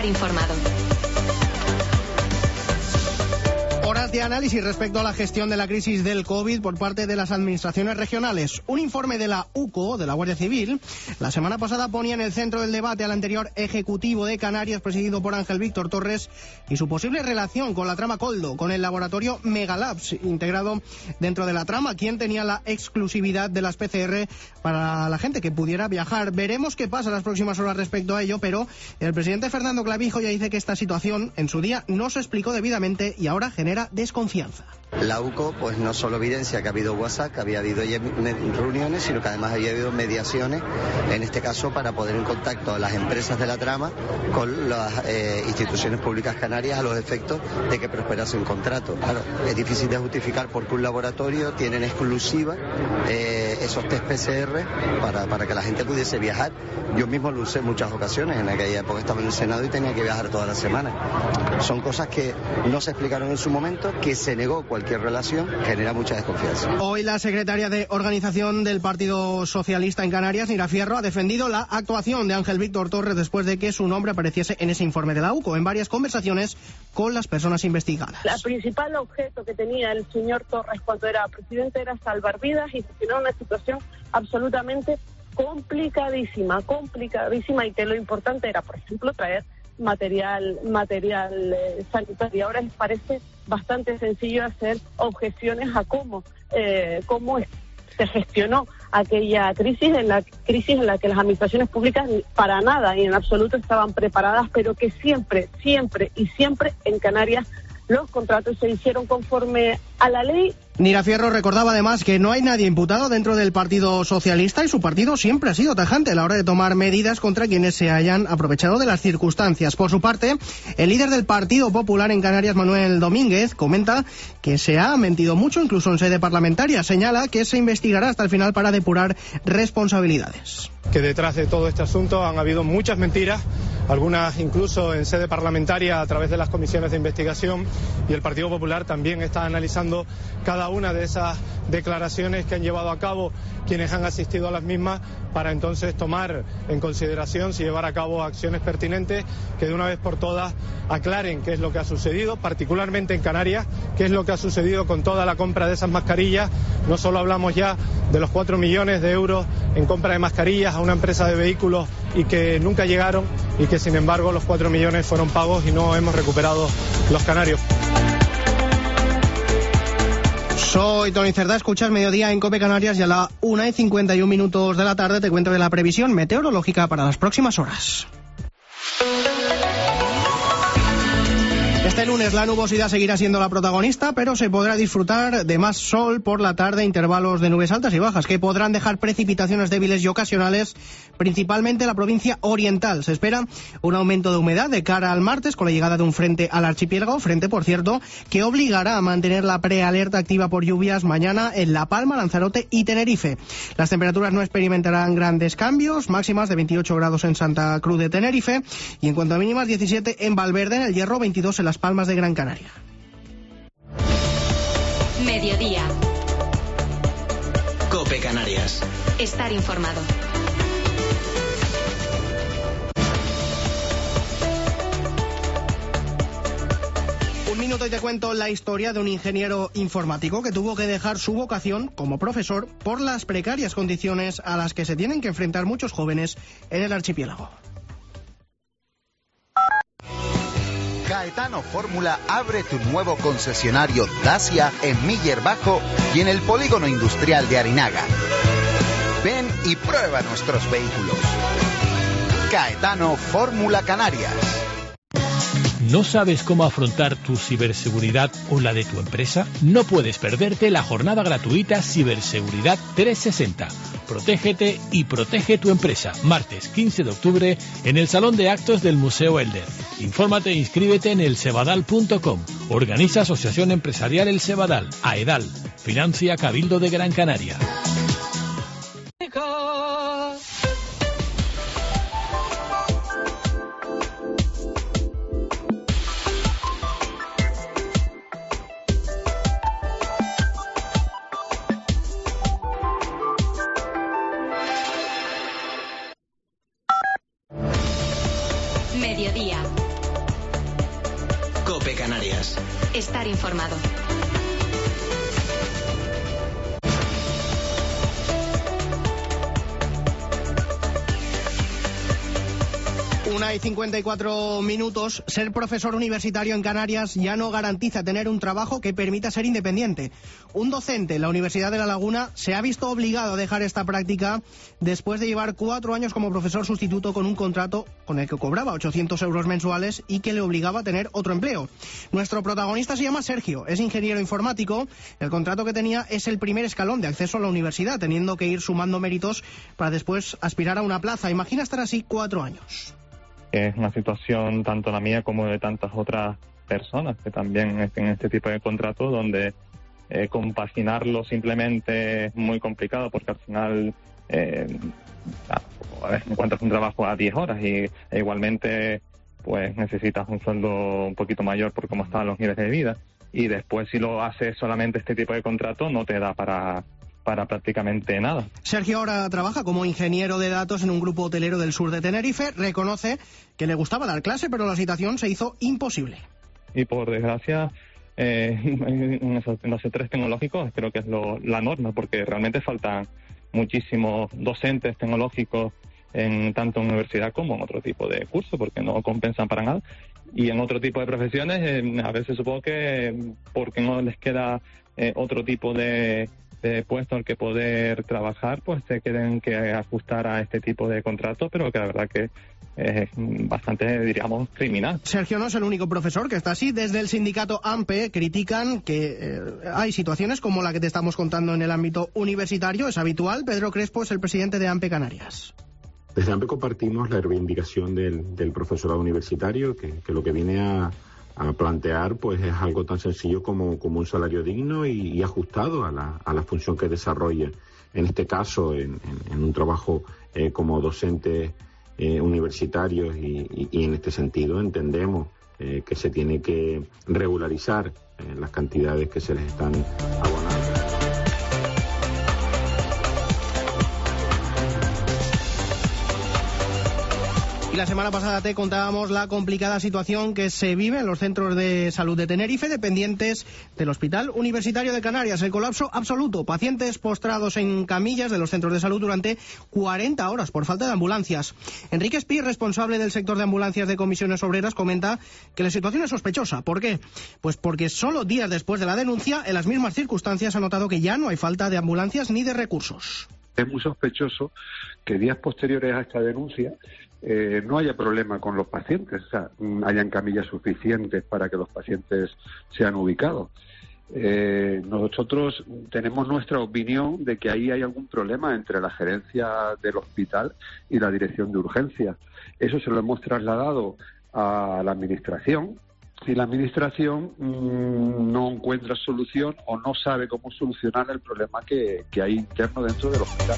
Estar informado. Horas de análisis respecto a la gestión de la crisis del COVID por parte de las administraciones regionales. Un informe de la UCO, de la Guardia Civil, la semana pasada ponía en el centro del debate al anterior Ejecutivo de Canarias, presidido por Ángel Víctor Torres, y su posible relación con la trama Koldo, con el laboratorio Megalabs, integrado dentro de la trama, quien tenía la exclusividad de las PCR para la gente que pudiera viajar. Veremos qué pasa las próximas horas respecto a ello, pero el presidente Fernando Clavijo ya dice que esta situación en su día no se explicó debidamente y ahora genera desconfianza. La UCO pues no solo evidencia que ha habido WhatsApp, que había habido reuniones, sino que además había habido mediaciones, en este caso para poner en contacto a las empresas de la trama con las instituciones públicas canarias a los efectos de que prosperase un contrato. Claro, es difícil de justificar porque un laboratorio tiene en exclusiva esos test PCR para que la gente pudiese viajar. Yo mismo lo usé en muchas ocasiones, en aquella época estaba en el Senado y tenía que viajar toda la semana. Son cosas que no se explicaron en su momento, que se negó cualquier relación, genera mucha desconfianza. Hoy la secretaria de Organización del Partido Socialista en Canarias, Nira Fierro, ha defendido la actuación de Ángel Víctor Torres después de que su nombre apareciese en ese informe de la UCO en varias conversaciones con las personas investigadas. El principal objeto que tenía el señor Torres cuando era presidente era salvar vidas y gestionar una situación absolutamente complicadísima y que lo importante era, por ejemplo, traer material sanitario. Ahora les parece bastante sencillo hacer objeciones a cómo se gestionó aquella crisis en la que las administraciones públicas para nada y en absoluto estaban preparadas, pero que siempre en Canarias los contratos se hicieron conforme a la ley. Nira Fierro recordaba además que no hay nadie imputado dentro del Partido Socialista y su partido siempre ha sido tajante a la hora de tomar medidas contra quienes se hayan aprovechado de las circunstancias. Por su parte, el líder del Partido Popular en Canarias, Manuel Domínguez, comenta que se ha mentido mucho, incluso en sede parlamentaria. Señala que se investigará hasta el final para depurar responsabilidades. Que detrás de todo este asunto han habido muchas mentiras, algunas incluso en sede parlamentaria a través de las comisiones de investigación, y el Partido Popular también está analizando cada una de esas declaraciones que han llevado a cabo quienes han asistido a las mismas para entonces tomar en consideración si llevar a cabo acciones pertinentes que de una vez por todas aclaren qué es lo que ha sucedido, particularmente en Canarias, qué es lo que ha sucedido con toda la compra de esas mascarillas. No solo hablamos ya de los 4 millones de euros en compra de mascarillas a una empresa de vehículos y que nunca llegaron y que sin embargo los 4 millones fueron pagos y no hemos recuperado los canarios. Soy Tony Cerdá, escuchas Mediodía en COPE Canarias y a la 1:51 de la tarde te cuento de la previsión meteorológica para las próximas horas. Este lunes la nubosidad seguirá siendo la protagonista, pero se podrá disfrutar de más sol por la tarde, intervalos de nubes altas y bajas que podrán dejar precipitaciones débiles y ocasionales, principalmente en la provincia oriental. Se espera un aumento de humedad de cara al martes con la llegada de un frente al archipiélago, frente, por cierto, que obligará a mantener la prealerta activa por lluvias mañana en La Palma, Lanzarote y Tenerife. Las temperaturas no experimentarán grandes cambios, máximas de 28 grados en Santa Cruz de Tenerife y en cuanto a mínimas 17 en Valverde, en El Hierro, 22 en Las Palmas de Gran Canaria. Mediodía. COPE Canarias. Estar informado. Un minuto y te cuento la historia de un ingeniero informático que tuvo que dejar su vocación como profesor por las precarias condiciones a las que se tienen que enfrentar muchos jóvenes en el archipiélago. Caetano Fórmula abre tu nuevo concesionario Dacia en Miller Bajo y en el polígono industrial de Arinaga. Ven y prueba nuestros vehículos. Caetano Fórmula Canarias. ¿No sabes cómo afrontar tu ciberseguridad o la de tu empresa? No puedes perderte la jornada gratuita Ciberseguridad 360. Protégete y protege tu empresa. Martes 15 de octubre en el Salón de Actos del Museo Elder. Infórmate e inscríbete en elsebadal.com. Organiza Asociación Empresarial El Sebadal. AEDAL. Financia Cabildo de Gran Canaria. Mediodía. COPE Canarias. Estar informado. 1:54. Ser profesor universitario en Canarias ya no garantiza tener un trabajo que permita ser independiente. Un docente en la Universidad de La Laguna se ha visto obligado a dejar esta práctica después de llevar 4 años como profesor sustituto con un contrato con el que cobraba 800 euros mensuales y que le obligaba a tener otro empleo. Nuestro protagonista se llama Sergio, es ingeniero informático. El contrato que tenía es el primer escalón de acceso a la universidad, teniendo que ir sumando méritos para después aspirar a una plaza. Imagina estar así 4 años. Es una situación tanto la mía como de tantas otras personas que también estén en este tipo de contratos, donde compaginarlo simplemente es muy complicado, porque al final encuentras un trabajo a 10 horas y igualmente pues necesitas un sueldo un poquito mayor por cómo están los niveles de vida, y después si lo haces solamente este tipo de contrato no te da para prácticamente nada. Sergio ahora trabaja como ingeniero de datos en un grupo hotelero del sur de Tenerife. Reconoce que le gustaba dar clase, pero la situación se hizo imposible. Y por desgracia, en los sectores tecnológicos creo que es la norma, porque realmente faltan muchísimos docentes tecnológicos tanto en universidad como en otro tipo de cursos, porque no compensan para nada. Y en otro tipo de profesiones, a veces supongo que porque no les queda otro tipo de puesto al que poder trabajar, pues se tienen que ajustar a este tipo de contratos, pero que la verdad que es bastante, diríamos, criminal. Sergio no es el único profesor que está así. Desde el sindicato AMPE critican que hay situaciones como la que te estamos contando en el ámbito universitario. Es habitual. Pedro Crespo es el presidente de AMPE Canarias. Desde AMPE compartimos la reivindicación del profesorado universitario, que lo que viene a plantear pues es algo tan sencillo como un salario digno y ajustado a la función que desarrolla. En este caso, en un trabajo como docente universitarios, y en este sentido entendemos que se tiene que regularizar las cantidades que se les están abonando. Y la semana pasada te contábamos la complicada situación que se vive en los centros de salud de Tenerife, dependientes del Hospital Universitario de Canarias. El colapso absoluto. Pacientes postrados en camillas de los centros de salud durante 40 horas por falta de ambulancias. Enrique Espí, responsable del sector de ambulancias de Comisiones Obreras, comenta que la situación es sospechosa. ¿Por qué? Pues porque solo días después de la denuncia, en las mismas circunstancias, ha notado que ya no hay falta de ambulancias ni de recursos. Es muy sospechoso que días posteriores a esta denuncia no haya problema con los pacientes, o sea, hayan camillas suficientes para que los pacientes sean ubicados. Nosotros tenemos nuestra opinión de que ahí hay algún problema entre la gerencia del hospital y la dirección de urgencias. Eso se lo hemos trasladado a la administración, y la administración no encuentra solución o no sabe cómo solucionar el problema que hay interno dentro del hospital.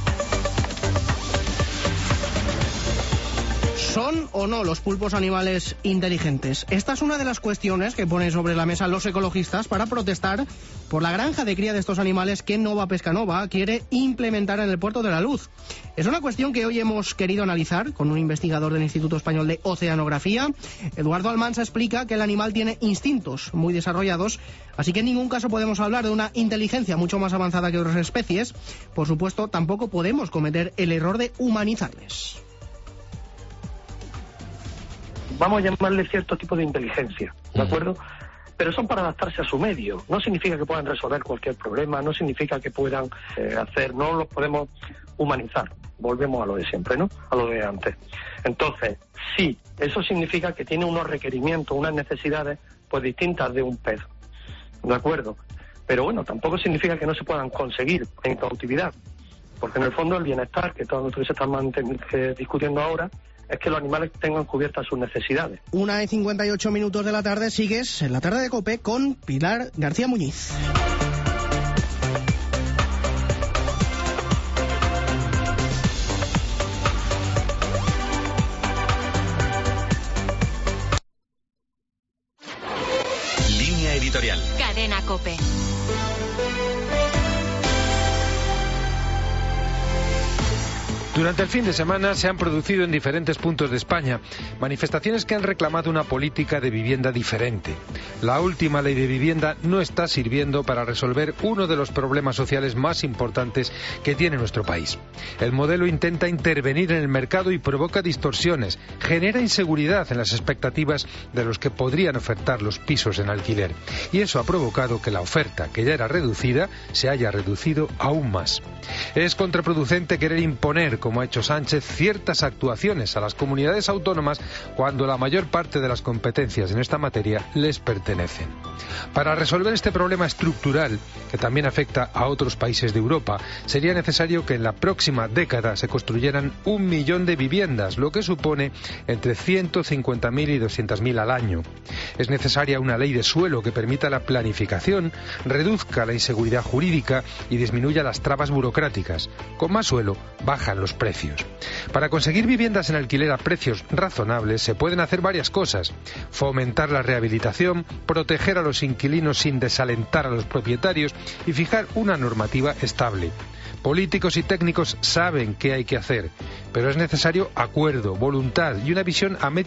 ¿Son o no los pulpos animales inteligentes? Esta es una de las cuestiones que ponen sobre la mesa los ecologistas para protestar por la granja de cría de estos animales que Nova Pescanova quiere implementar en el Puerto de la Luz. Es una cuestión que hoy hemos querido analizar con un investigador del Instituto Español de Oceanografía. Eduardo Almansa explica que el animal tiene instintos muy desarrollados, así que en ningún caso podemos hablar de una inteligencia mucho más avanzada que otras especies. Por supuesto, tampoco podemos cometer el error de humanizarles. Vamos a llamarle cierto tipo de inteligencia, ¿de acuerdo? Pero son para adaptarse a su medio. No significa que puedan resolver cualquier problema, no significa que puedan no los podemos humanizar. Volvemos a lo de siempre, ¿no? A lo de antes. Entonces, sí, eso significa que tiene unos requerimientos, unas necesidades, pues distintas de un pez, ¿de acuerdo? Pero bueno, tampoco significa que no se puedan conseguir en cautividad, porque en el fondo el bienestar, que todo lo que se está discutiendo ahora, es que los animales tengan cubiertas sus necesidades. 1:58 de la tarde, sigues en la tarde de COPE con Pilar García Muñiz. Línea editorial. Cadena COPE. Durante el fin de semana se han producido en diferentes puntos de España manifestaciones que han reclamado una política de vivienda diferente. La última ley de vivienda no está sirviendo para resolver uno de los problemas sociales más importantes que tiene nuestro país. El modelo intenta intervenir en el mercado y provoca distorsiones, genera inseguridad en las expectativas de los que podrían ofertar los pisos en alquiler. Y eso ha provocado que la oferta, que ya era reducida, se haya reducido aún más. Es contraproducente querer imponer, como ha hecho Sánchez, ciertas actuaciones a las comunidades autónomas cuando la mayor parte de las competencias en esta materia les pertenecen. Para resolver este problema estructural, que también afecta a otros países de Europa, sería necesario que en la próxima década se construyeran 1 millón de viviendas, lo que supone entre 150.000 y 200.000 al año. Es necesaria una ley de suelo que permita la planificación, reduzca la inseguridad jurídica y disminuya las trabas burocráticas. Con más suelo, bajan los precios. Para conseguir viviendas en alquiler a precios razonables se pueden hacer varias cosas: fomentar la rehabilitación, proteger a los inquilinos sin desalentar a los propietarios y fijar una normativa estable. Políticos y técnicos saben qué hay que hacer, pero es necesario acuerdo, voluntad y una visión a medio